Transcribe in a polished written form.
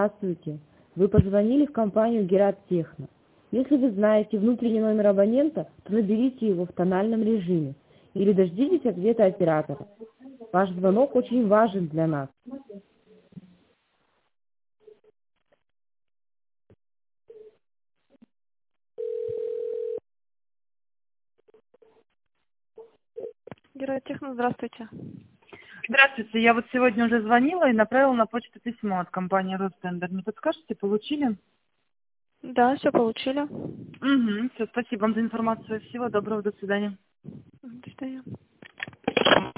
Здравствуйте. Вы позвонили в компанию Герат Техно. Если вы знаете внутренний номер абонента, то наберите его в тональном режиме или дождитесь ответа оператора. Ваш звонок очень важен для нас. Геротехно, здравствуйте. Здравствуйте, я вот сегодня уже звонила и направила на почту письмо от компании Ростендер. Не подскажете, получили? Да, все получили. Угу, все, спасибо вам за информацию. Всего доброго, до свидания. До свидания.